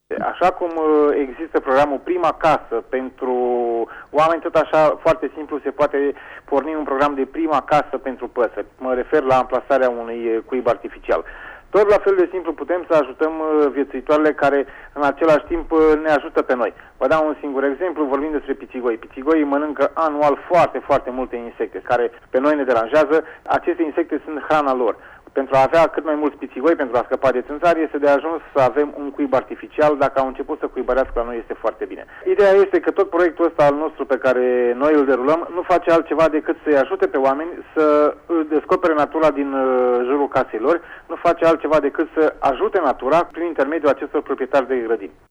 Așa cum există programul Prima Casă pentru oameni, tot așa foarte simplu se poate porni un program de prima casă pentru păsări. Mă refer la amplasarea unui cuib artificial. Tot la fel de simplu putem să ajutăm viețuitoarele care în același timp ne ajută pe noi. Vă dau un singur exemplu, vorbim despre pițigoi. Pițigoii mănâncă anual foarte multe insecte care pe noi ne deranjează. Aceste insecte sunt hrana lor. Pentru a avea cât mai mulți pițigoi, pentru a scăpa de țânțari, este de ajuns să avem un cuib artificial. Dacă au început să cuibărească la noi, este foarte bine. Ideea este că tot proiectul ăsta al nostru pe care noi îl derulăm nu face altceva decât să-i ajute pe oameni să descopere natura din jurul casei lor, nu face altceva decât să ajute natura prin intermediul acestor proprietari de grădini.